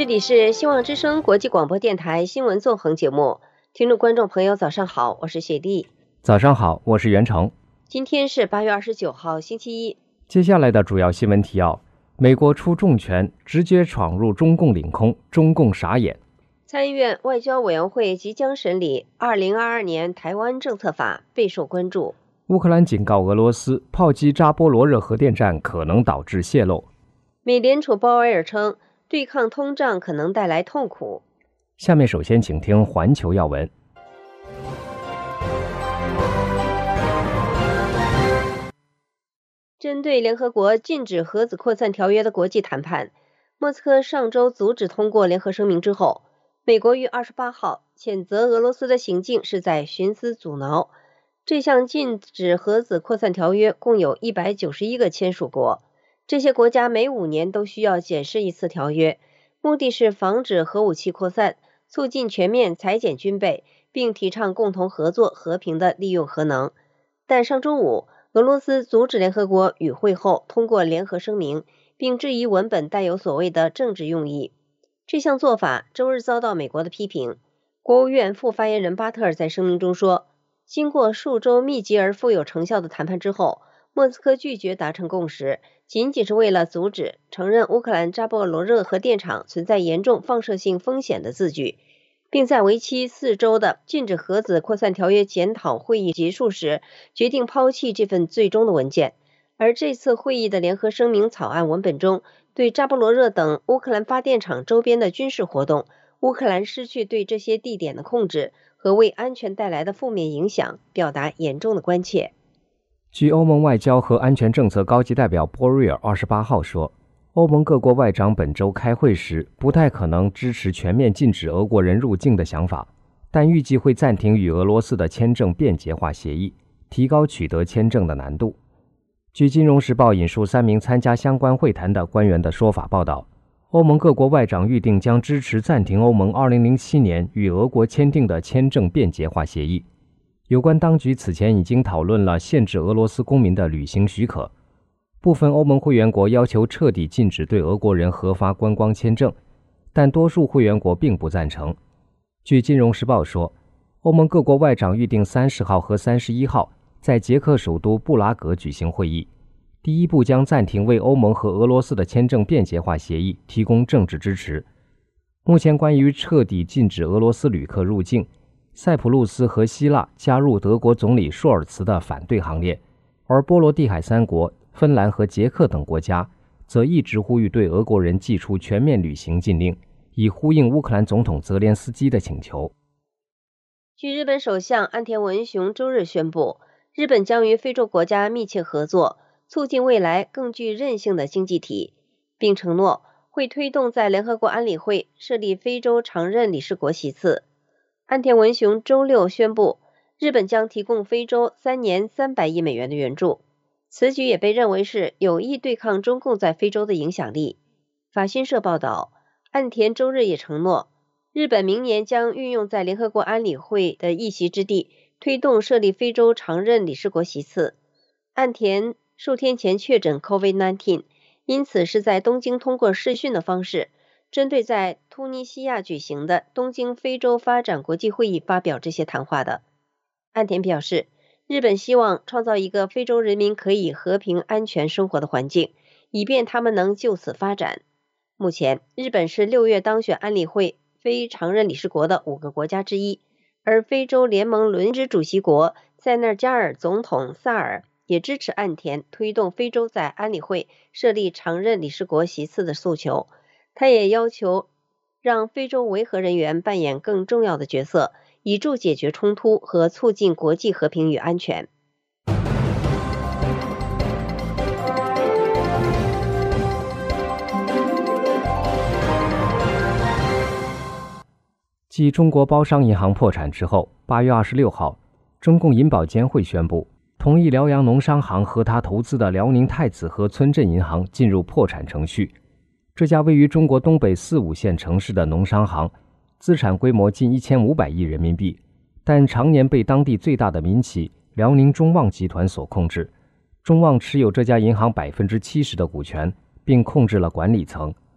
这里是希望之声国际广播电台新闻纵横节目，听众观众朋友早上好，我是雪莉。 早上好，我是袁成。 今天是8月29号星期一。 接下来的主要新闻提要：美国出重拳直接闯入中共领空，中共傻眼。 参议院外交委员会即将审理2022年台湾政策法，备受关注。 乌克兰警告俄罗斯，炮击扎波罗热核电站可能导致泄漏。 美联储鲍威尔称，对抗通胀可能带来痛苦。 下面首先请听环球要闻。 针对联合国禁止核子扩散条约的国际谈判，莫斯科上周阻止通过联合声明之后，美国于28号谴责俄罗斯的行径是在徇私阻挠。这项禁止核子扩散条约共有191个签署国，这些国家每5年都需要检视一次条约，目的是防止核武器扩散，促进全面裁减军备，并提倡共同合作和平地利用核能。但上周五，俄罗斯阻止联合国与会后通过联合声明，并质疑文本带有所谓的政治用意。这项做法周日遭到美国的批评。国务院副发言人巴特尔在声明中说，经过数周密集而富有成效的谈判之后，莫斯科拒绝达成共识，仅仅是为了阻止承认乌克兰扎波罗热核电厂存在严重放射性风险的字句，并在为期4周的禁止核子扩散条约检讨会议结束时，决定抛弃这份最终的文件。而这次会议的联合声明草案文本中，对扎波罗热等乌克兰发电厂周边的军事活动，乌克兰失去对这些地点的控制和为安全带来的负面影响，表达严重的关切。 据欧盟外交和安全政策高级代表波瑞尔28号说，欧盟各国外长本周开会时不太可能支持全面禁止俄国人入境的想法，但预计会暂停与俄罗斯的签证便捷化协议，提高取得签证的难度。据《金融时报》引述3名参加相关会谈的官员的说法报道，欧盟各国外长预定将支持暂停欧盟2007年与俄国签订的签证便捷化协议。有关当局此前已经讨论了限制俄罗斯公民的旅行许可。部分欧盟会员国要求彻底禁止对俄国人核发观光签证，但多数会员国并不赞成。据《金融时报》说，欧盟各国外长预定30号和31号在捷克首都布拉格举行会议，第一步将暂停为欧盟和俄罗斯的签证便捷化协议提供政治支持。目前关于彻底禁止俄罗斯旅客入境，塞浦路斯和希腊加入德国总理舒尔茨的反对行列，而波罗的海3国、芬兰和捷克等国家则一直呼吁对俄国人祭出全面旅行禁令，以呼应乌克兰总统泽连斯基的请求。 据日本首相岸田文雄周日宣布，日本将与非洲国家密切合作，促进未来更具韧性的经济体，并承诺会推动在联合国安理会设立非洲常任理事国席次。岸田文雄周六宣布，日本将提供非洲3年300亿美元的援助。此举也被认为是有意对抗中共在非洲的影响力。法新社报道，岸田周日也承诺，日本明年将运用在联合国安理会的一席之地，推动设立非洲常任理事国席次。岸田数天前确诊 COVID-19， 因此是在东京通过视讯的方式，针对在突尼西亚举行的东京非洲发展国际会议发表这些谈话的。岸田表示，日本希望创造一个非洲人民可以和平安全生活的环境，以便他们能就此发展。目前，日本是6月当选安理会非常任理事国的5个国家之一，而非洲联盟轮值主席国塞内加尔总统萨尔也支持岸田推动非洲在安理会设立常任理事国席次的诉求。他也要求让非洲维和人员扮演更重要的角色，以助解决冲突和促进国际和平与安全。 继中国包商银行破产之后，8月26号，中共银保监会宣布同意辽阳农商行和他投资的辽宁太子河村镇银行进入破产程序。这家位于中国东北4、5线城市的农商行，资产规模近1500亿人民币，但常年被当地最大的民企辽宁中旺集团所控制。中旺持有这家银行70%的股权，并控制了管理层。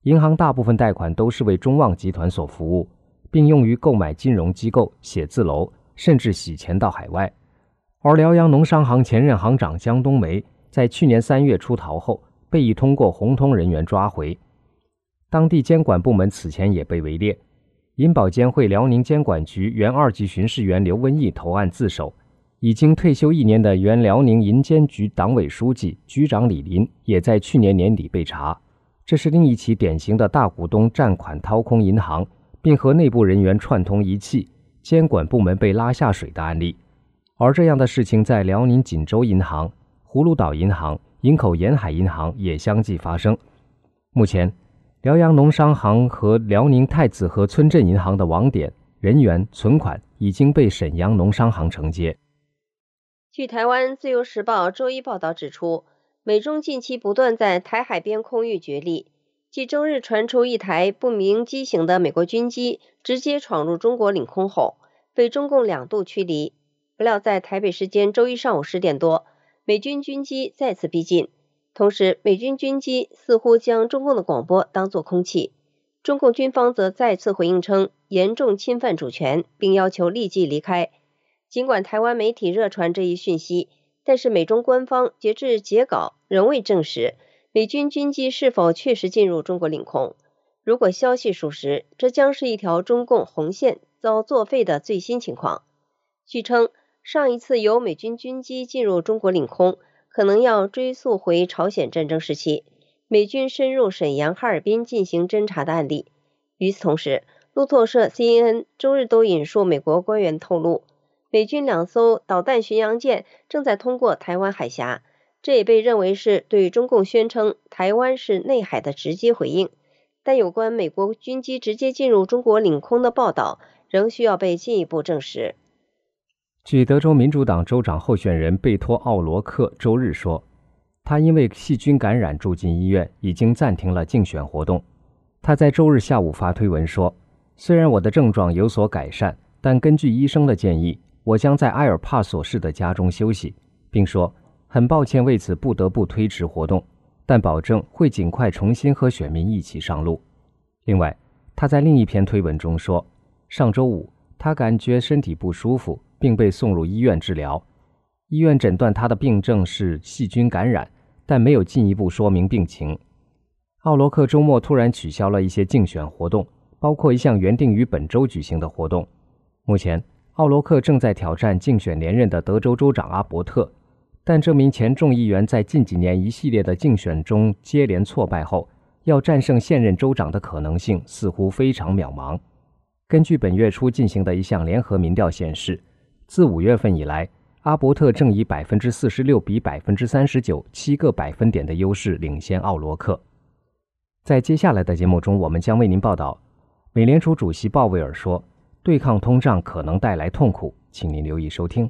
银行大部分贷款都是为中旺集团所服务，并用于购买金融机构、写字楼，甚至洗钱到海外。而辽阳农商行前任行长江冬梅在去年3月出逃后，被已通过红通人员抓回。当地监管部门此前也被围猎。银保监会辽宁监管局原2级巡视员刘文义投案自首，已经退休1年的原辽宁银监局党委书记、局长李林也在去年年底被查。这是另一起典型的大股东占款掏空银行，并和内部人员串通一气，监管部门被拉下水的案例。而这样的事情在辽宁锦州银行、葫芦岛银行、营口沿海银行也相继发生。目前辽阳农商行和辽宁太子河村镇银行的网点、人员、存款已经被沈阳农商行承接。 据台湾自由时报周一报道指出，美中近期不断在台海边空域角力，继周日传出一台不明机型的美国军机直接闯入中国领空后，被中共2度驱离。不料在台北时间周一上午10点多，美军军机再次逼近，同时美军军机似乎将中共的广播当作空气。中共军方则再次回应称严重侵犯主权，并要求立即离开。尽管台湾媒体热传这一讯息，但是美中官方截至截稿仍未证实美军军机是否确实进入中国领空。如果消息属实，这将是一条中共红线遭作废的最新情况。据称，上一次有美军军机进入中国领空，可能要追溯回朝鲜战争时期，美军深入沈阳、哈尔滨进行侦察的案例。与此同时，路透社 CNN 周日都引述美国官员透露，美军2艘导弹巡洋舰正在通过台湾海峡，这也被认为是对中共宣称台湾是内海的直接回应。但有关美国军机直接进入中国领空的报道仍需要被进一步证实。 据德州民主党州长候选人贝托·奥罗克周日说，他因为细菌感染住进医院，已经暂停了竞选活动。他在周日下午发推文说，虽然我的症状有所改善，但根据医生的建议，我将在埃尔帕索市的家中休息，并说很抱歉为此不得不推迟活动，但保证会尽快重新和选民一起上路。另外，他在另一篇推文中说，上周五他感觉身体不舒服，并被送入医院治疗。医院诊断他的病症是细菌感染，但没有进一步说明病情。奥罗克周末突然取消了一些竞选活动，包括一项原定于本周举行的活动。目前，奥罗克正在挑战竞选连任的德州州长阿伯特，但这名前众议员在近几年一系列的竞选中接连挫败后，要战胜现任州长的可能性似乎非常渺茫。根据本月初进行的一项联合民调显示，自5月份以来，阿伯特正以46%比39%、7个百分点的优势领先奥罗克。在接下来的节目中，我们将为您报道，美联储主席鲍威尔说，对抗通胀可能带来痛苦，请您留意收听。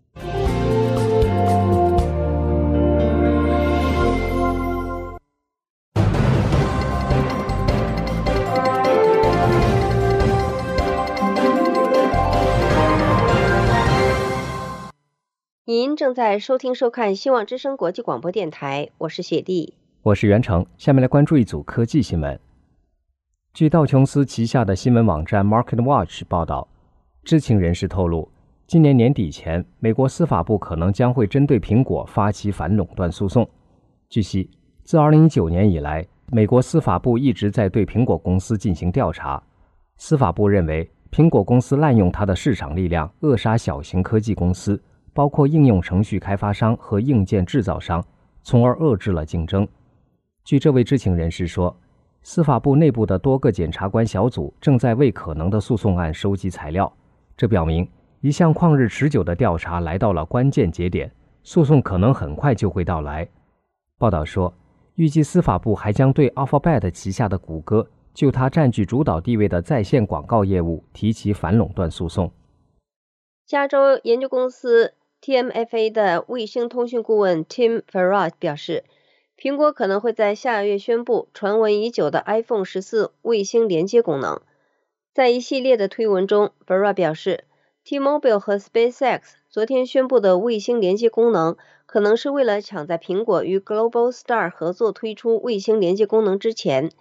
您正在收听收看希望之声国际广播电台，我是雪莉， 我是袁成。下面来关注一组科技新闻。据道琼斯旗下的新闻网站 MarketWatch 报道，知情人士透露，今年年底前，美国司法部可能将会针对苹果发起反垄断诉讼。据悉，自2019年以来，美国司法部一直在对苹果公司进行调查。司法部认为，苹果公司滥用它的市场力量，扼杀小型科技公司，包括应用程序开发商和硬件制造商，从而遏制了竞争。据这位知情人士说，司法部内部的多个检察官小组正在为可能的诉讼案收集材料，这表明一项旷日持久的调查来到了关键节点，诉讼可能很快就会到来。报道说，预计司法部还将对 Alphabet 旗下的谷歌就它占据主导地位的在线广告业务提起反垄断诉讼。 加州研究公司 TMFA 的卫星通讯顾问 Tim Farrar 表示，苹果可能会在下月宣布传闻已久的 iPhone 14卫星连接功能。在一系列的推文中， Farrar 表示， T-Mobile 和 SpaceX 昨天宣布的卫星连接功能可能是为了抢在苹果与 Globalstar 合作推出卫星连接功能之前，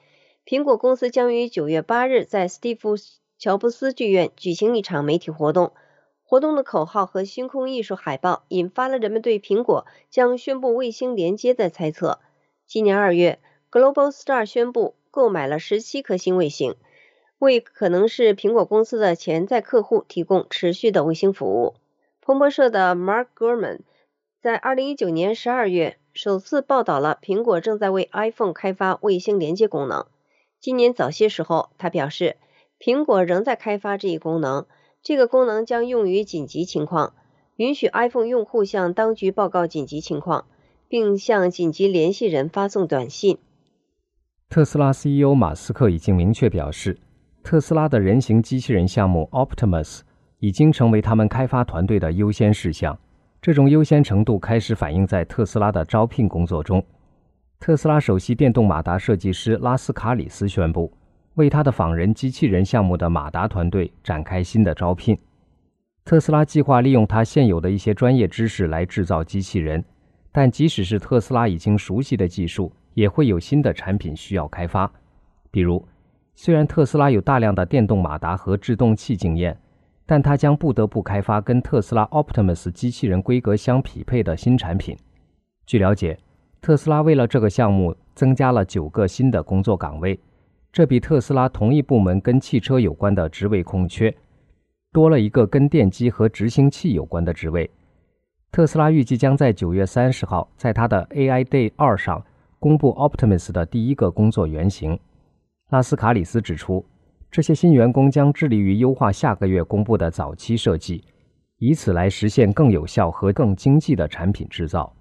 苹果公司将于9月8日在斯蒂夫·乔布斯剧院举行一场媒体活动。活动的口号和星空艺术海报引发了人们对苹果将宣布卫星连接的猜测。今年2月 ，Globalstar 宣布购买了17颗新卫星，为可能是苹果公司的潜在客户提供持续的卫星服务。彭博社的 Mark Gurman 在2019年12月首次报道了苹果正在为 iPhone 开发卫星连接功能。今年早些时候，他表示，苹果仍在开发这一功能，这个功能将用于紧急情况，允许 iPhone 用户向当局报告紧急情况，并向紧急联系人发送短信。 特斯拉 CEO 马斯克已经明确表示，特斯拉的人形机器人项目 Optimus 已经成为他们开发团队的优先事项。这种优先程度开始反映在特斯拉的招聘工作中。特斯拉首席电动马达设计师拉斯卡里斯宣布，为他的仿人机器人项目的马达团队展开新的招聘。特斯拉计划利用他现有的一些专业知识来制造机器人，但即使是特斯拉已经熟悉的技术，也会有新的产品需要开发。比如，虽然特斯拉有大量的电动马达和制动器经验，但它将不得不开发跟特斯拉 Optimus 机器人规格相匹配的新产品。据了解，特斯拉为了这个项目增加了9个新的工作岗位，这比特斯拉同一部门跟汽车有关的职位空缺多了一个跟电机和执行器有关的职位。特斯拉预计将在9月30号在它的 AI Day 2上公布 Optimus 的第一个工作原型。拉斯卡里斯指出，这些新员工将致力于优化下个月公布的早期设计，以此来实现更有效和更经济的产品制造。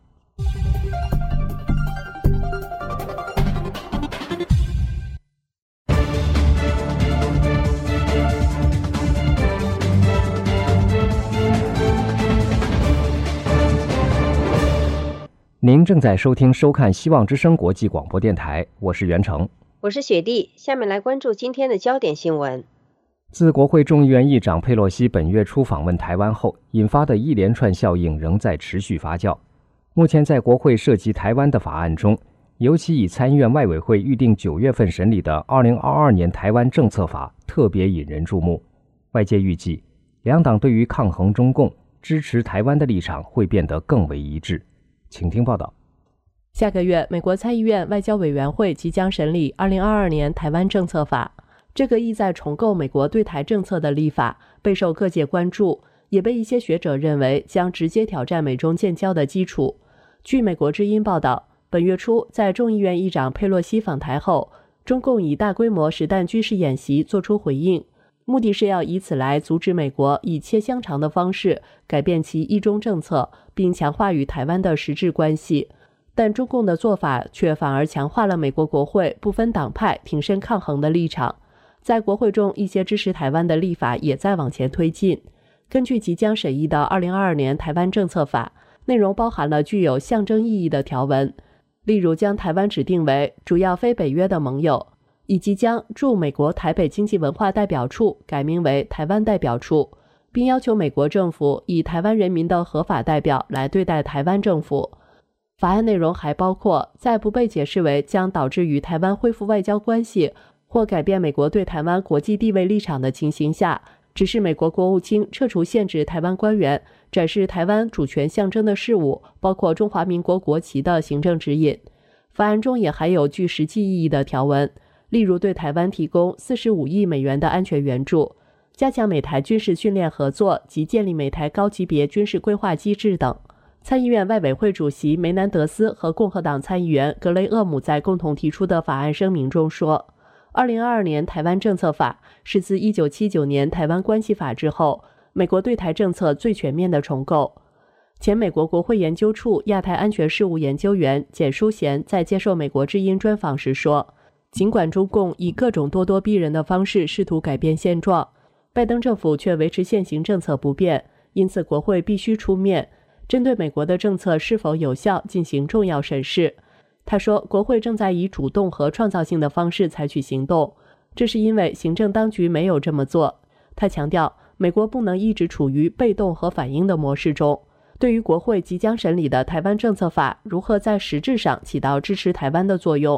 您正在收看希望之声国际广播电台，我是袁成， 我是雪莉。下面来关注今天的焦点新闻。 自国会众议院议长佩洛西本月初访问台湾后，引发的一连串效应仍在持续发酵。目前在国会涉及台湾的法案中，尤其以参议院外委会预定9月份审理的2022年台湾政策法特别引人注目。外界预计，两党对于抗衡中共、支持台湾的立场会变得更为一致。请听报道。 下个月，美国参议院外交委员会即将审理2022年台湾政策法。这个意在重构美国对台政策的立法备受各界关注，也被一些学者认为将直接挑战美中建交的基础。据美国之音报道，本月初在众议院议长佩洛西访台后，中共以大规模实弹军事演习作出回应，目的是要以此来阻止美国以切香肠的方式改变其一中政策，并强化与台湾的实质关系。但中共的做法却反而强化了美国国会不分党派挺身抗衡的立场。在国会中，一些支持台湾的立法也在往前推进。根据即将审议的2022年台湾政策法，内容包含了具有象征意义的条文，例如将台湾指定为主要非北约的盟友，以及将驻美国台北经济文化代表处改名为台湾代表处，并要求美国政府以台湾人民的合法代表来对待台湾政府。法案内容还包括在不被解释为将导致与台湾恢复外交关系或改变美国对台湾国际地位立场的情形下，指示美国国务卿撤除限制台湾官员展示台湾主权象征的事物，包括中华民国国旗的行政指引。法案中也还有具实际意义的条文，例如对台湾提供45亿美元的安全援助，加强美台军事训练合作及建立美台高级别军事规划机制等。参议院外委会主席梅南德斯和共和党参议员格雷厄姆在共同提出的法案声明中说，2022年台湾政策法是自1979年台湾关系法之后，美国对台政策最全面的重构。前美国国会研究处亚太安全事务研究员简淑贤在接受美国之音专访时说，尽管中共以各种咄咄逼人的方式试图改变现状，拜登政府却维持现行政策不变，因此国会必须出面针对美国的政策是否有效进行重要审视。他说，国会正在以主动和创造性的方式采取行动，这是因为行政当局没有这么做。他强调，美国不能一直处于被动和反应的模式中。对于国会即将审理的台湾政策法如何在实质上起到支持台湾的作用，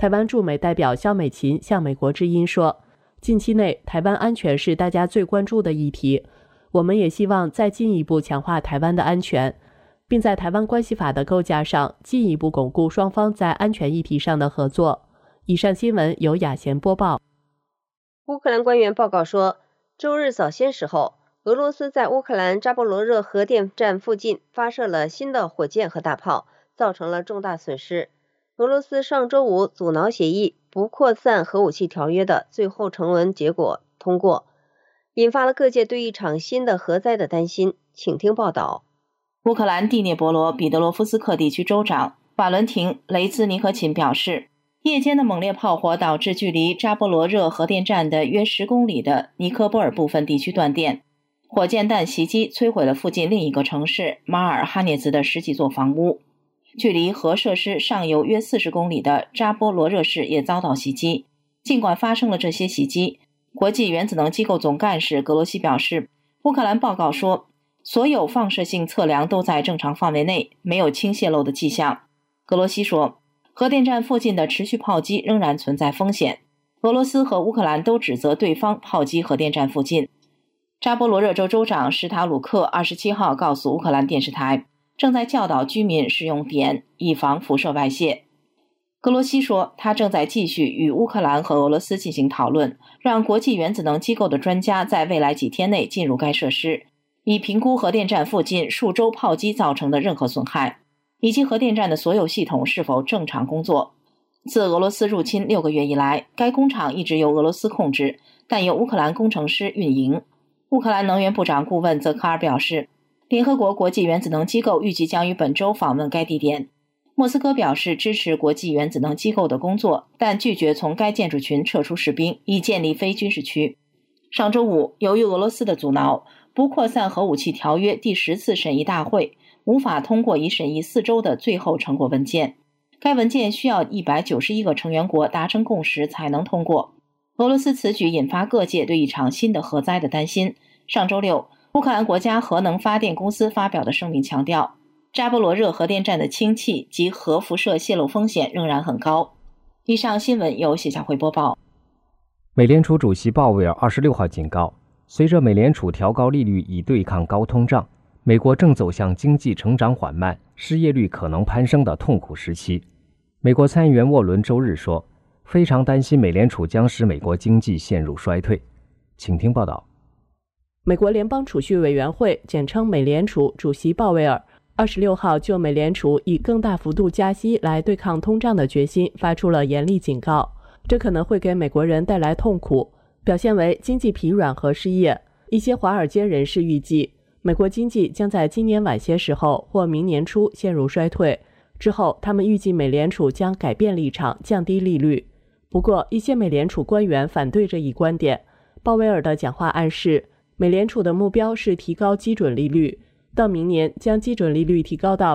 台湾驻美代表肖美琴向美国之音说，近期内台湾安全是大家最关注的议题，我们也希望再进一步强化台湾的安全，并在台湾关系法的构架上进一步巩固双方在安全议题上的合作。以上新闻由雅贤播报。 乌克兰官员报告说，周日早些时候，俄罗斯在乌克兰扎波罗热核电站附近发射了新的火箭和大炮，造成了重大损失。俄罗斯上周五阻挠协议不扩散核武器条约的最后成文结果通过，引发了各界对一场新的核灾的担心。请听报道。 乌克兰第聂伯罗彼得罗夫斯克地区州长瓦伦廷·雷兹尼科琴表示，夜间的猛烈炮火导致距离扎波罗热核电站的约10公里的尼科波尔部分地区断电，火箭弹袭击摧毁了附近另一个城市马尔哈涅兹的10几座房屋。距离核设施上游约40公里的扎波罗热市也遭到袭击。尽管发生了这些袭击，国际原子能机构总干事格罗西表示，乌克兰报告说，所有放射性测量都在正常范围内，没有氢泄漏的迹象。格罗西说，核电站附近的持续炮击仍然存在风险。俄罗斯和乌克兰都指责对方炮击核电站附近。扎波罗热州州长施塔鲁克27号告诉乌克兰电视台，正在教导居民使用碘，以防辐射外泄。格罗西说，他正在继续与乌克兰和俄罗斯进行讨论，让国际原子能机构的专家在未来几天内进入该设施，以评估核电站附近数周炮击造成的任何损害，以及核电站的所有系统是否正常工作。自俄罗斯入侵6个月以来，该工厂一直由俄罗斯控制，但由乌克兰工程师运营。乌克兰能源部长顾问泽卡尔表示，联合国国际原子能机构预计将于本周访问该地点。莫斯科表示支持国际原子能机构的工作，但拒绝从该建筑群撤出士兵，以建立非军事区。上周五，由于俄罗斯的阻挠，不扩散核武器条约第10次审议大会无法通过已审议4周的最后成果文件。该文件需要191个成员国达成共识才能通过。俄罗斯此举引发各界对一场新的核灾的担心。上周六，乌克兰国家核能发电公司发表的声明强调，扎波罗热核电站的氢气及核辐射泄漏风险仍然很高。以上新闻由谢小慧播报。 美联储主席鲍威尔26号警告，随着美联储调高利率以对抗高通胀，美国正走向经济成长缓慢、失业率可能攀升的痛苦时期。美国参议员沃伦周日说，非常担心美联储将使美国经济陷入衰退。请听报道。 美国联邦储蓄委员会简称美联储主席鲍威尔26号就美联储以更大幅度加息来对抗通胀的决心发出了严厉警告，这可能会给美国人带来痛苦，表现为经济疲软和失业。一些华尔街人士预计，美国经济将在今年晚些时候或明年初陷入衰退，之后他们预计美联储将改变立场，降低利率。不过，一些美联储官员反对这一观点。鲍威尔的讲话暗示，美联储的目标是提高基准利率，到明年将基准利率提高到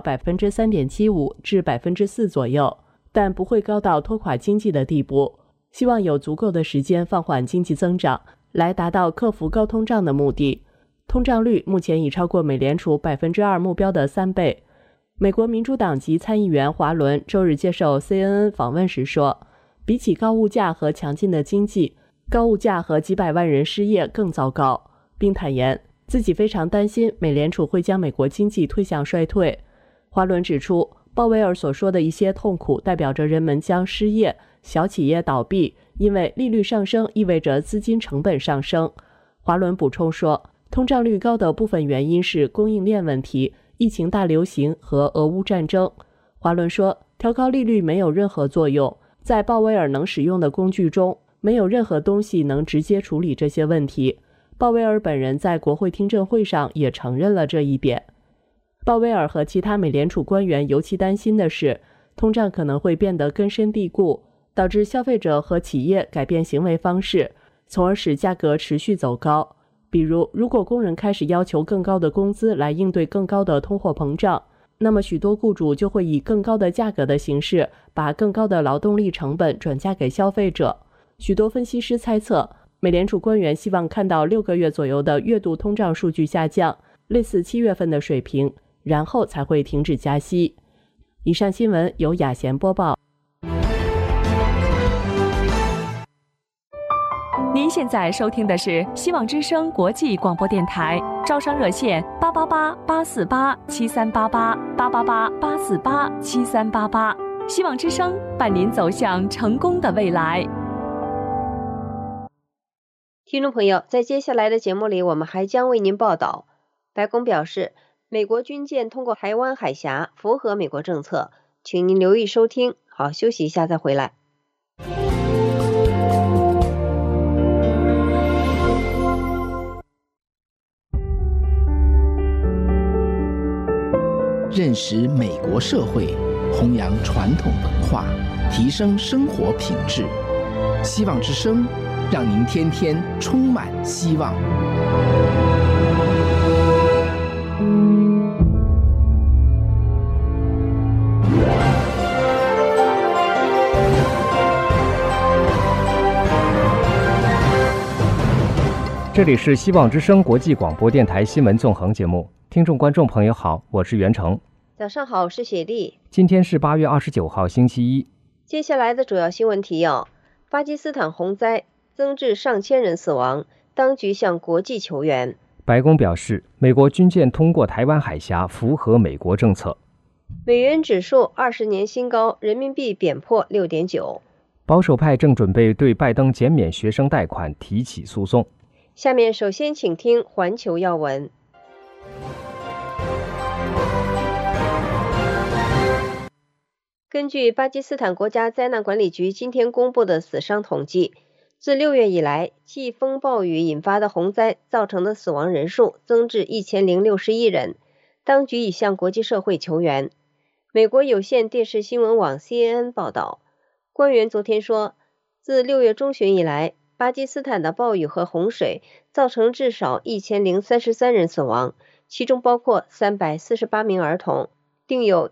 3.75% 至 4% 左右，但不会高到拖垮经济的地步，希望有足够的时间放缓经济增长，来达到克服高通胀的目的。通胀率目前已超过美联储 2% 目标的3倍。美国民主党籍参议员华伦周日接受 CNN 访问时说，比起高物价和强劲的经济，高物价和几百万人失业更糟糕，并坦言自己非常担心美联储会将美国经济推向衰退。华伦指出，鲍威尔所说的一些痛苦代表着人们将失业、小企业倒闭，因为利率上升意味着资金成本上升。华伦补充说，通胀率高的部分原因是供应链问题、疫情大流行和俄乌战争。华伦说，调高利率没有任何作用，在鲍威尔能使用的工具中，没有任何东西能直接处理这些问题。鲍威尔本人在国会听证会上也承认了这一点。鲍威尔和其他美联储官员尤其担心的是，通胀可能会变得根深蒂固，导致消费者和企业改变行为方式，从而使价格持续走高。比如，如果工人开始要求更高的工资来应对更高的通货膨胀，那么许多雇主就会以更高的价格的形式把更高的劳动力成本转嫁给消费者。许多分析师猜测，美联储官员希望看到6个月左右的月度通胀数据下降，类似7月份的水平，然后才会停止加息。以上新闻由雅贤播报。 您现在收听的是希望之声国际广播电台，招商热线888-848-7388，888-848-7388，希望之声伴您走向成功的未来。 听众朋友，在接下来的节目里，我们还将为您报道，白宫表示，美国军舰通过台湾海峡符合美国政策，请您留意收听。好，休息一下再回来。 认识美国社会，弘扬传统文化，提升生活品质。希望之声，让您天天充满希望。 这里是希望之声国际广播电台新闻纵横节目，听众观众朋友好，我是袁成。 早上好，我是雪莉。 今天是8月29号星期一。 接下来的主要新闻提要：巴基斯坦洪灾增至上千人死亡，当局向国际求援。 白宫表示，美国军舰通过台湾海峡符合美国政策。 美元指数20年新高，人民币贬破 6.9。 保守派正准备对拜登减免学生贷款提起诉讼。 下面首先请听环球要闻。根据巴基斯坦国家灾难管理局今天公布的死伤统计，自6月以来，季风暴雨引发的洪灾造成的死亡人数增至1061人，当局已向国际社会求援。美国有线电视新闻网 CNN 报道，官员昨天说，自6月中旬以来，巴基斯坦的暴雨和洪水造成至少1033人死亡，其中包括348名儿童，另有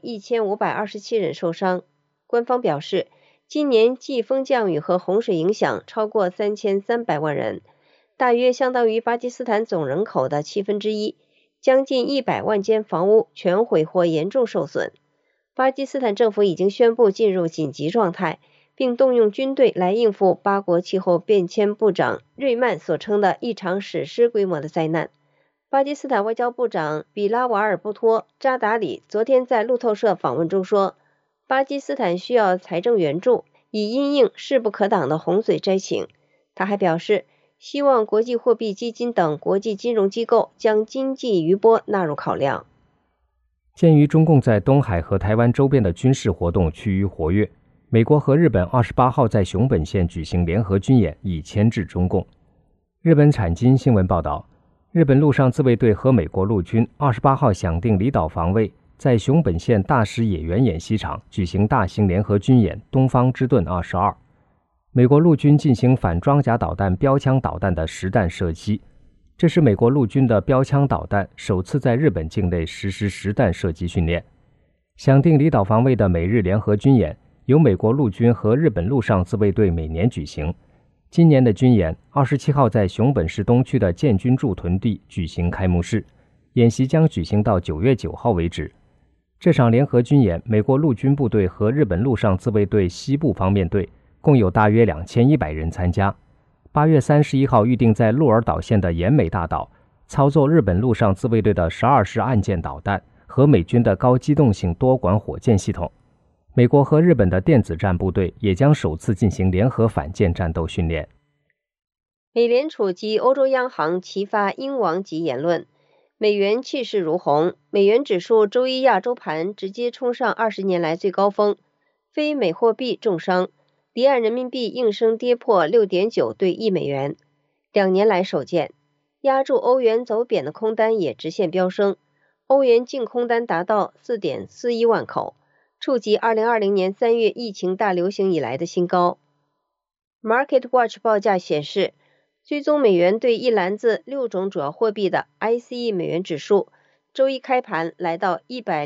1527人受伤。官方表示，今年季风降雨和洪水影响超过3300万人，大约相当于巴基斯坦总人口的1/7，将近100万间房屋全毁或严重受损。巴基斯坦政府已经宣布进入紧急状态，并动用军队来应付巴国气候变迁部长瑞曼所称的一场史诗规模的灾难。巴基斯坦外交部长比拉瓦尔布托扎达里昨天在路透社访问中说，巴基斯坦需要财政援助，以因应势不可挡的洪水灾情。他还表示，希望国际货币基金等国际金融机构将经济余波纳入考量。 鉴于中共在东海和台湾周边的军事活动趋于活跃，美国和日本28号在熊本县举行联合军演，以牵制中共。日本产经新闻报道，日本陆上自卫队和美国陆军28号响定离岛防卫，在熊本县大石野原演习场举行大型联合军演东方之盾22。美国陆军进行反装甲导弹标枪导弹的实弹射击，这是美国陆军的标枪导弹首次在日本境内实施实弹射击训练。响定离岛防卫的美日联合军演由美国陆军和日本陆上自卫队每年举行。今年的军演27号在熊本市东区的建军驻屯地举行开幕式，演习将举行到9月9号为止。这场联合军演，美国陆军部队和日本陆上自卫队西部方面队共有大约2100人参加。8月31号预定在鹿儿岛县的岩美大岛操作日本陆上自卫队的12式岸舰导弹和美军的高机动性多管火箭系统。美国和日本的电子战部队也将首次进行联合反舰战斗训练。 美联储及欧洲央行齐发英王级言论，美元气势如虹，美元指数周一亚洲盘直接冲上20年来最高峰，非美货币重伤，离岸人民币应声跌破 6.9 对1美元，2年来首见。压住欧元走贬的空单也直线飙升，欧元净空单达到 4.41 万口，触及2020年3月疫情大流行以来的新高。MarketWatch 报价显示，追踪美元对一篮子6种主要货币的 ICE 美元指数，周一开盘来到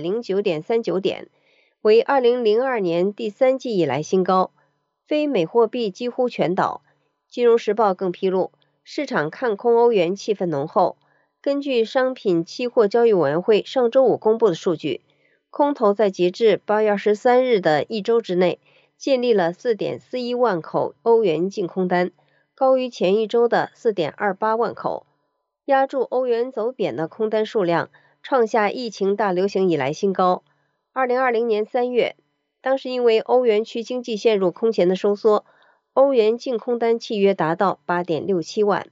109.39 点，为2002年第3季以来新高。非美货币几乎全倒。金融时报更披露，市场看空欧元气氛浓厚。根据商品期货交易委员会上周五公布的数据，空头在截至8月23日的一周之内建立了 4.41 万口欧元净空单， 高于前一周的 4.28 万口，压住欧元走贬的空单数量创下疫情大流行以来新高。2020年3月，当时因为欧元区经济陷入空前的收缩，欧元净空单契约达到 8.67 万。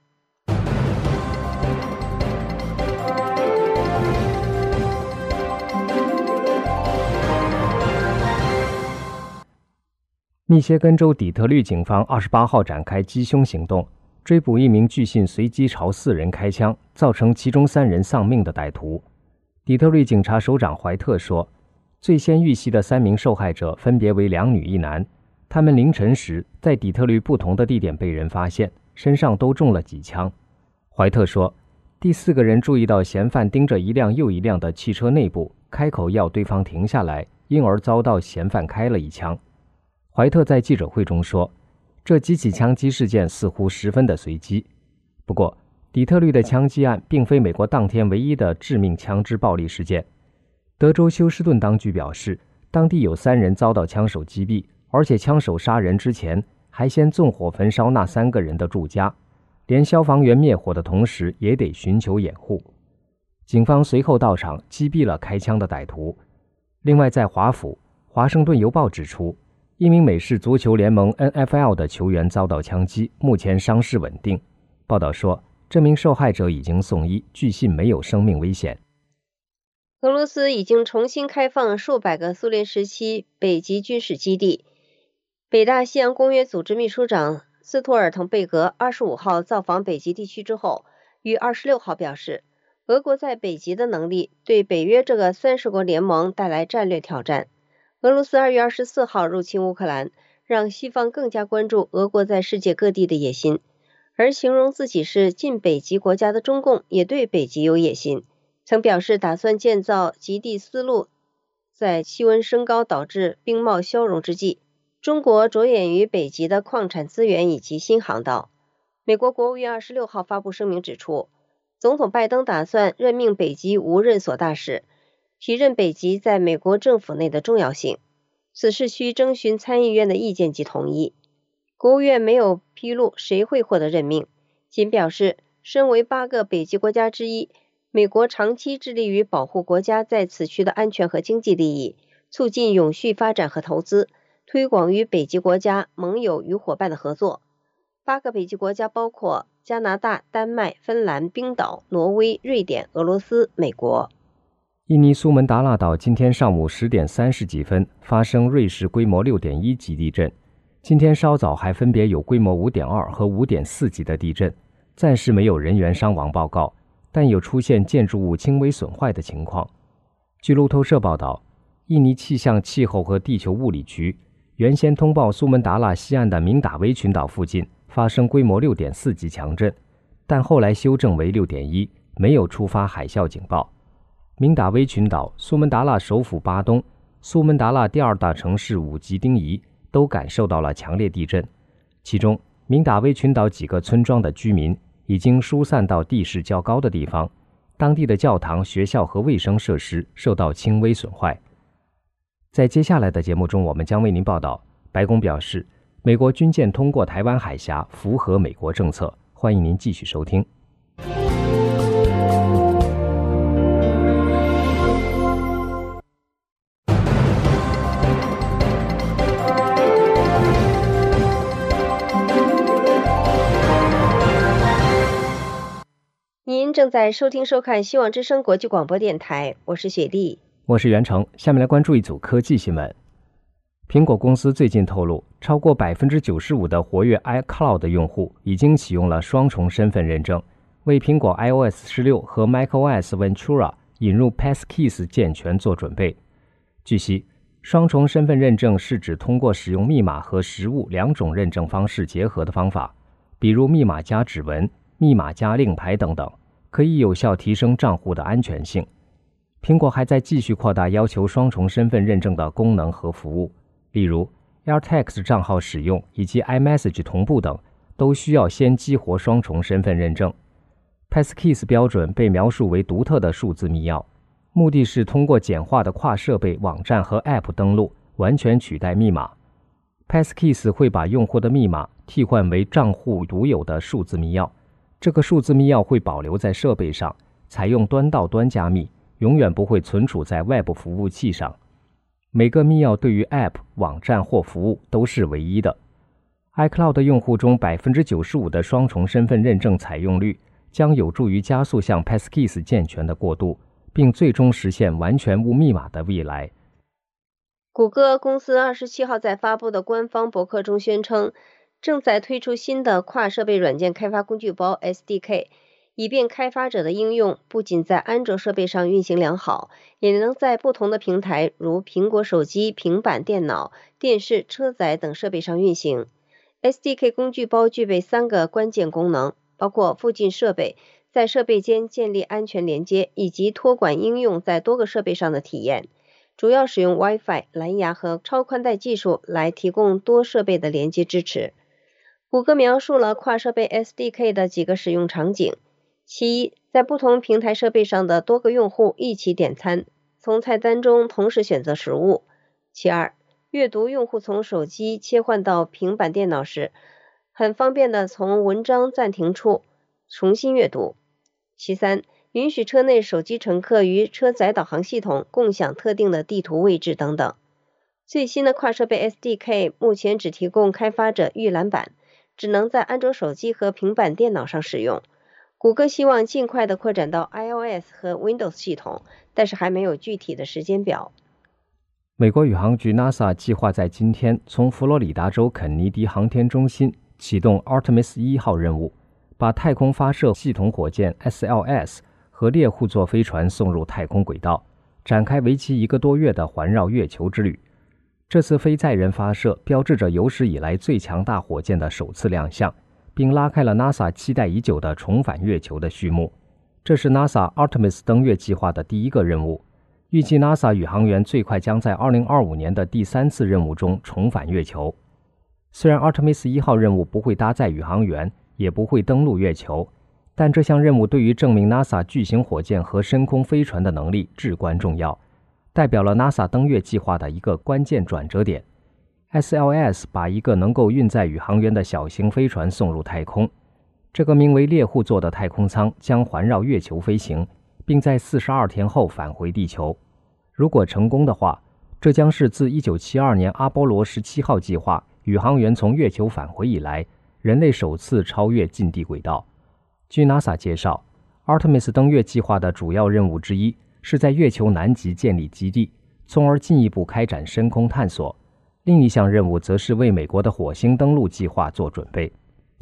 密歇根州底特律警方28号展开缉凶行动，追捕一名据信随机朝4人开枪，造成其中3人丧命的歹徒。底特律警察首长怀特说，最先遇袭的3名受害者分别为2女1男，他们凌晨时在底特律不同的地点被人发现，身上都中了几枪。怀特说，第4个人注意到嫌犯盯着一辆又一辆的汽车内部，开口要对方停下来，因而遭到嫌犯开了一枪。怀特在记者会中说，这几起枪击事件似乎十分的随机。不过，底特律的枪击案并非美国当天唯一的致命枪支暴力事件。德州休斯顿当局表示，当地有3人遭到枪手击毙，而且枪手杀人之前还先纵火焚烧那3个人的住家，连消防员灭火的同时也得寻求掩护。警方随后到场击毙了开枪的歹徒。另外，在华府，华盛顿邮报指出，一名美式足球联盟 NFL 的球员遭到枪击，目前伤势稳定。报道说，这名受害者已经送医，据信没有生命危险。 俄罗斯已经重新开放数百个苏联时期北极军事基地。北大西洋公约组织秘书长斯托尔滕贝格25号造访北极地区之后，于26号表示，俄国在北极的能力对北约这个30国联盟带来战略挑战。俄罗斯2月24号入侵乌克兰，让西方更加关注俄国在世界各地的野心，而形容自己是近北极国家的中共也对北极有野心，曾表示打算建造极地丝路，在气温升高导致冰帽消融之际，中国着眼于北极的矿产资源以及新航道。美国国务院26号发布声明指出，总统拜登打算任命北极无任所大使，提任北极在美国政府内的重要性，此事需征询参议院的意见及同意。国务院没有披露谁会获得任命，仅表示身为8个北极国家之一，美国长期致力于保护国家在此区的安全和经济利益，促进永续发展和投资，推广与北极国家、盟友与伙伴的合作。8个北极国家包括加拿大、丹麦、芬兰、冰岛、挪威、瑞典、俄罗斯、美国。 印尼苏门答腊岛今天上午10点30几分发生瑞士规模 6.1 级地震，今天稍早还分别有规模 5.2 和 5.4 级的地震，暂时没有人员伤亡报告，但有出现建筑物轻微损坏的情况。据路透社报道，印尼气象、气候和地球物理局原先通报苏门答腊西岸的明达威群岛附近发生规模 6.4 级强震，但后来修正为 6.1， 没有触发海啸警报。明达威群岛、苏门答腊首府巴东、苏门答腊第2大城市武吉丁宜都感受到了强烈地震，其中明达威群岛几个村庄的居民已经疏散到地势较高的地方，当地的教堂、学校和卫生设施受到轻微损坏。在接下来的节目中，我们将为您报道，白宫表示，美国军舰通过台湾海峡符合美国政策。欢迎您继续收听。 您正在收听收看希望之声国际广播电台，我是雪莉， 我是袁成。下面来关注一组科技新闻。苹果公司最近透露，超过 95% 的活跃 iCloud 用户已经启用了双重身份认证，为苹果 iOS 16和 macOS Ventura 引入 Passkeys 健全做准备。据悉，双重身份认证是指通过使用密码和实物2种认证方式结合的方法，比如密码加指纹、密码加令牌等等，可以有效提升账户的安全性。苹果还在继续扩大要求双重身份认证的功能和服务，例如 AirTags 账号使用以及 iMessage 同步等，都需要先激活双重身份认证。Passkeys 标准被描述为独特的数字密钥，目的是通过简化的跨设备、网站和 App 登录，完全取代密码。 Passkeys 会把用户的密码替换为账户独有的数字密钥，这个数字密钥会保留在设备上，采用端到端加密，永远不会存储在 Web 服务器上。每个密钥对于 App、网站或服务都是唯一的。iCloud 用户中 95% 的双重身份认证采用率将有助于加速向 Passkeys 健全的过渡，并最终实现完全无密码的未来。 谷歌公司27号在发布的官方博客中宣称，正在推出新的跨设备软件开发工具包 SDK， 以便开发者的应用不仅在安卓设备上运行良好，也能在不同的平台如苹果手机、平板电脑、电视、车载等设备上运行。SDK 工具包具备3个关键功能，包括附近设备、在设备间建立安全连接以及托管应用在多个设备上的体验。主要使用 Wi-Fi、蓝牙和超宽带技术来提供多设备的连接支持。谷歌描述了跨设备 SDK 的几个使用场景：其一，在不同平台设备上的多个用户一起点餐，从菜单中同时选择食物；其二，阅读用户从手机切换到平板电脑时，很方便的从文章暂停处重新阅读；其三，允许车内手机乘客与车载导航系统共享特定的地图位置等等。最新的跨设备 SDK 目前只提供开发者预览版，只能在安卓手机和平板电脑上使用。谷歌希望尽快的扩展到 iOS 和 Windows 系统，但是还没有具体的时间表。 美国宇航局 NASA 计划在今天从佛罗里达州肯尼迪航天中心启动 Artemis 1号任务，把太空发射系统火箭 SLS 和猎户座飞船送入太空轨道，展开为期1个多月的环绕月球之旅。这次非载人发射标志着有史以来最强大火箭的首次亮相，并拉开了 NASA 期待已久的重返月球的序幕。这是 NASA Artemis 登月计划的第1个任务，预计 NASA 宇航员最快将在2025年的第3次任务中重返月球。虽然 Artemis 1号任务不会搭载宇航员，也不会登陆月球，但这项任务对于证明 NASA 巨型火箭和深空飞船的能力至关重要，代表了 NASA 登月计划的一个关键转折点。SLS 把一个能够运载宇航员的小型飞船送入太空，这个名为猎户座的太空舱将环绕月球飞行，并在42天后返回地球。如果成功的话，这将是自1972年阿波罗17号计划宇航员从月球返回以来，人类首次超越近地轨道。据 NASA 介绍， Artemis 登月计划的主要任务之一是在月球南极建立基地，从而进一步开展深空探索。另一项任务则是为美国的火星登陆计划做准备。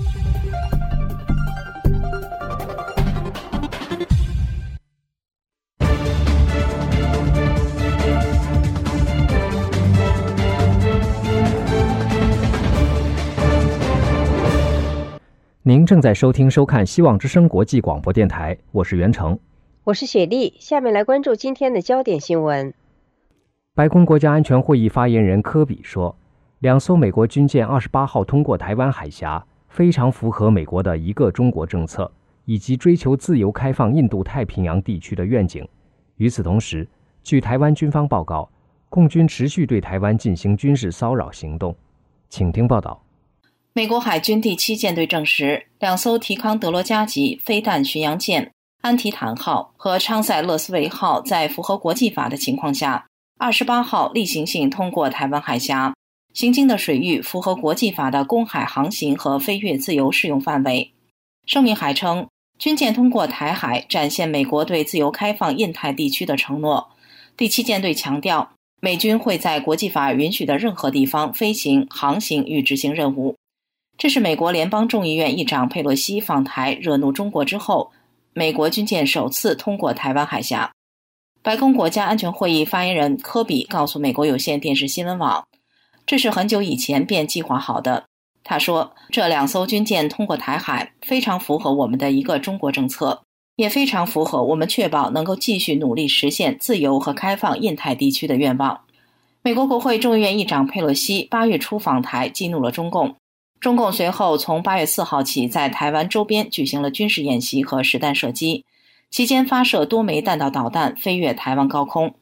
您正在收看希望之声国际广播电台，我是袁成， 我是雪莉。下面来关注今天的焦点新闻。 白宫国家安全会议发言人科比说，2艘美国军舰28号通过台湾海峡，非常符合美国的一个中国政策，以及追求自由开放印度太平洋地区的愿景。与此同时，据台湾军方报告，共军持续对台湾进行军事骚扰行动。请听报道。 美国海军第7舰队证实，2艘提康德罗加级飞弹巡洋舰安提坦号和昌塞勒斯维号在符合国际法的情况下，28号例行性通过台湾海峡，行经的水域符合国际法的公海航行和飞越自由适用范围。声明还称，军舰通过台海展现美国对自由开放印太地区的承诺。第7舰队强调，美军会在国际法允许的任何地方飞行、航行与执行任务。这是美国联邦众议院议长佩洛西访台惹怒中国之后，美国军舰首次通过台湾海峡。白宫国家安全会议发言人科比告诉美国有线电视新闻网，这是很久以前便计划好的。他说，这2艘军舰通过台海非常符合我们的一个中国政策，也非常符合我们确保能够继续努力实现自由和开放印太地区的愿望。美国国会众议院议长佩洛西8月初访台，激怒了中共。中共随后从8月4号起在台湾周边举行了军事演习和实弹射击，期间发射多枚弹道导弹飞越台湾高空。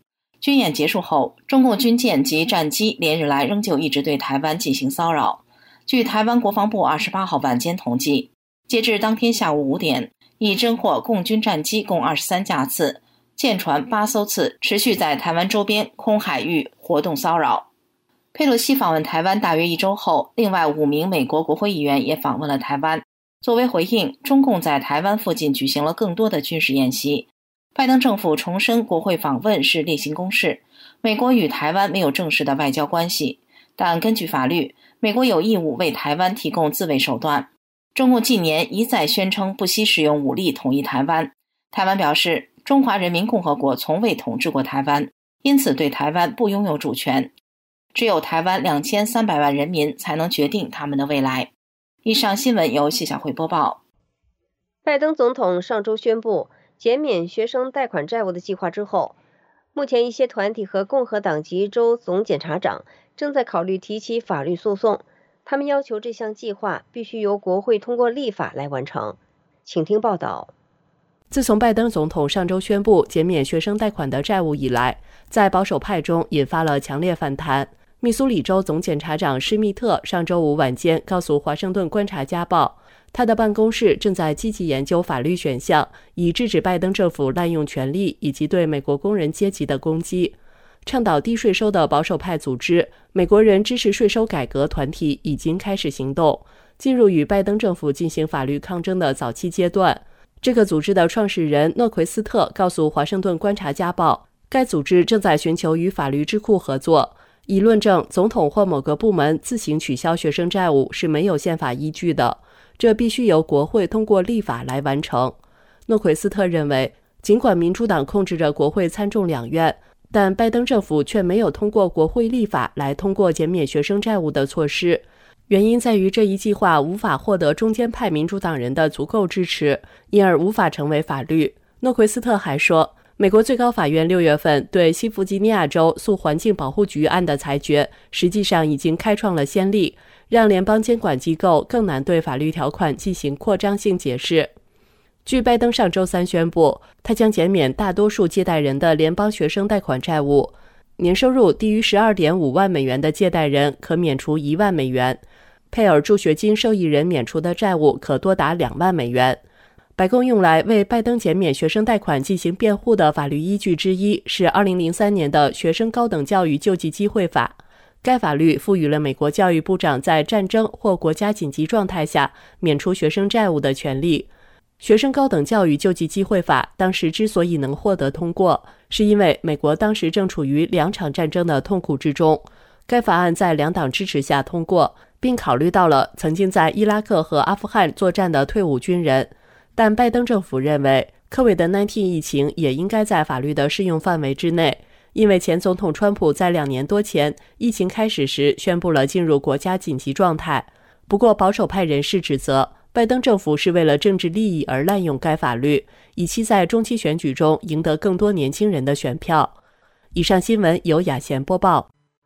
军演结束后，中共军舰及战机连日来仍旧一直对台湾进行骚扰。据台湾国防部28号晚间统计，截至当天下午5点，已侦获共军战机共23架次，舰船8艘次，持续在台湾周边空海域活动骚扰。佩洛西访问台湾大约1周后，另外5名美国国会议员也访问了台湾。作为回应，中共在台湾附近举行了更多的军事演习。拜登政府重申国会访问是例行公事，美国与台湾没有正式的外交关系，但根据法律，美国有义务为台湾提供自卫手段。中共近年一再宣称不惜使用武力统一台湾，台湾表示中华人民共和国从未统治过台湾，因此对台湾不拥有主权，只有台湾2300万人民才能决定他们的未来。以上新闻由谢小慧播报。 拜登总统上周宣布减免学生贷款债务的计划之后，目前一些团体和共和党籍州总检察长正在考虑提起法律诉讼，他们要求这项计划必须由国会通过立法来完成。请听报道。 自从拜登总统上周宣布减免学生贷款的债务以来，在保守派中引发了强烈反弹。密苏里州总检察长施密特上周五晚间告诉华盛顿观察家报，他的办公室正在积极研究法律选项，以制止拜登政府滥用权力以及对美国工人阶级的攻击。倡导低税收的保守派组织美国人支持税收改革团体已经开始行动，进入与拜登政府进行法律抗争的早期阶段。这个组织的创始人诺奎斯特告诉华盛顿观察家报，该组织正在寻求与法律智库合作，以论证总统或某个部门自行取消学生债务是没有宪法依据的，这必须由国会通过立法来完成。诺奎斯特认为，尽管民主党控制着国会参众两院，但拜登政府却没有通过国会立法来通过减免学生债务的措施，原因在于这一计划无法获得中间派民主党人的足够支持，因而无法成为法律。诺奎斯特还说，美国最高法院6月份对西弗吉尼亚州诉环境保护局案的裁决，实际上已经开创了先例，让联邦监管机构更难对法律条款进行扩张性解释。据拜登上周3宣布，他将减免大多数借贷人的联邦学生贷款债务，年收入低于 12.5 万美元的借贷人可免除1万美元，配偶助学金受益人免除的债务可多达2万美元。白宫用来为拜登减免学生贷款进行辩护的法律依据之一是2003年的学生高等教育救济机会法。该法律赋予了美国教育部长在战争或国家紧急状态下免除学生债务的权利。学生高等教育救济机会法当时之所以能获得通过，是因为美国当时正处于2场战争的痛苦之中。该法案在2党支持下通过，并考虑到了曾经在伊拉克和阿富汗作战的退伍军人。但拜登政府认为，科维的19疫情也应该在法律的适用范围之内，因为前总统川普在2年多前疫情开始时宣布了进入国家紧急状态。不过，保守派人士指责拜登政府是为了政治利益而滥用该法律，以期在中期选举中赢得更多年轻人的选票。以上新闻由雅贤播报。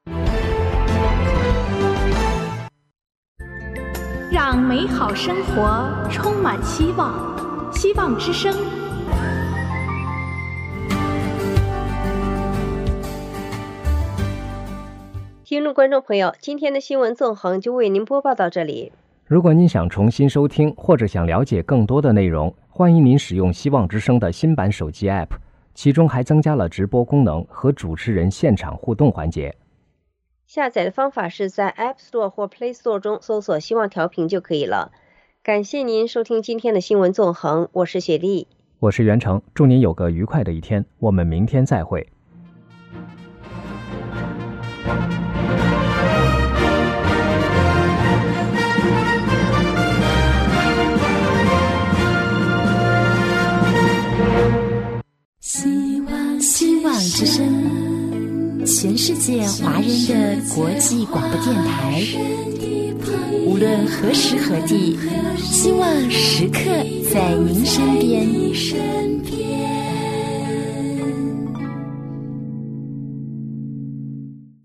让美好生活充满希望，希望之声。 听众观众朋友，今天的新闻纵横就为您播报到这里。 如果您想重新收听或者想了解更多的内容，欢迎您使用希望之声的新版手机 App， 其中还增加了直播功能和主持人现场互动环节。 下载的方法是在 App Store 或 Play Store 中搜索希望调频就可以了。感谢您收听今天的新闻纵横，我是雪莉， 我是袁成，祝您有个愉快的一天，我们明天再会。 希望之声，全世界华人的国际广播电台。无论何时何地，希望时刻在您身边。